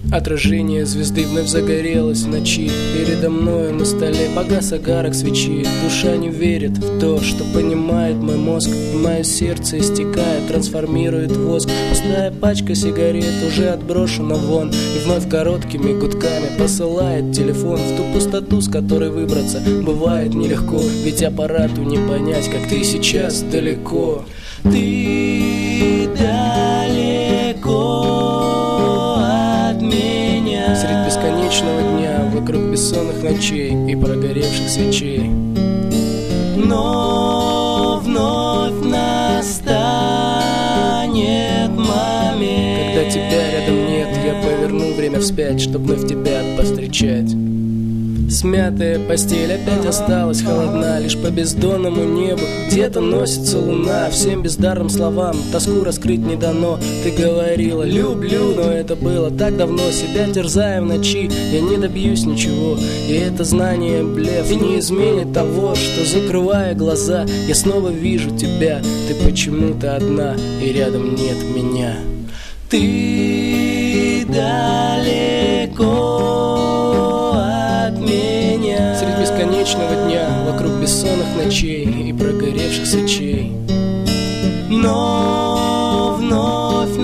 Отражение звезды вновь загорелось в ночи. Передо мною на столе погас огарок свечи. Душа не верит в то, что понимает мой мозг. И мое сердце истекает, трансформирует воск. Пустая пачка сигарет уже отброшена вон. И вновь короткими гудками посылает телефон в ту пустоту, с которой выбраться бывает нелегко. Ведь аппарату не понять, как ты сейчас далеко. Ты далеко средь бесконечного дня, вокруг бессонных ночей и прогоревших свечей. Но вновь настанет момент, когда тебя рядом нет, я поверну время вспять, чтоб вновь тебя повстречать. Смятая постель опять осталась холодна, лишь по бездонному небу где-то носится луна. Всем бездарным словам тоску раскрыть не дано. Ты говорила люблю, но это было так давно. Себя терзая в ночи, я не добьюсь ничего. И это знание блеф и не изменит того, что, закрывая глаза, я снова вижу тебя. Ты почему-то одна, и рядом нет меня. Ты далеко средь бесконечного дня, вокруг бессонных ночей и прогоревших свечей. Но вновь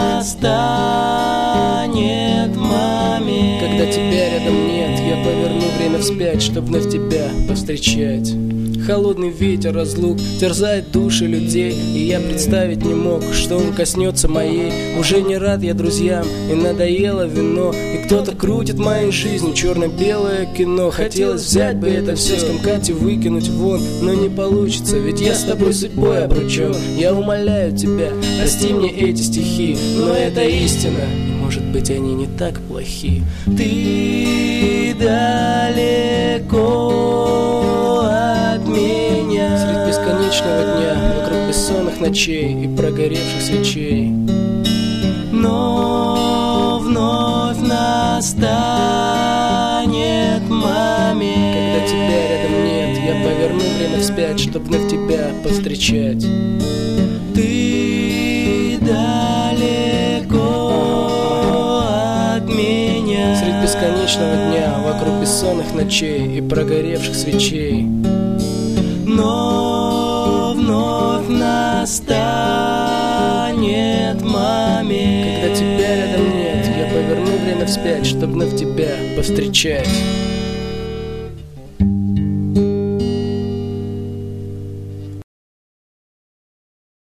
настанет момент, когда тебя рядом нет, я поверну время вспять, чтоб вновь тебя повстречать. Холодный ветер разлук терзает души людей, и я представить не мог, что он коснется моей. Уже не рад я друзьям, и надоело вино, и кто-то крутит моей жизнью черно-белое кино. Хотелось взять бы это все, скомкать и выкинуть вон, но не получится, ведь я с тобой судьбой обручен. Я умоляю тебя, прости мне эти стихи, но это истина, и может быть они не так плохи. Ты далеко от меня средь бесконечного дня, вокруг бессонных ночей и прогоревших свечей. Но вновь настанет момент, когда тебя рядом нет, я поверну время вспять, чтоб вновь тебя повстречать. Ты далеко от меня средь бесконечного дня, вокруг бессонных ночей и прогоревших свечей. Но вновь настанет момент, когда тебя рядом нет, я поверну время вспять, чтоб вновь тебя повстречать.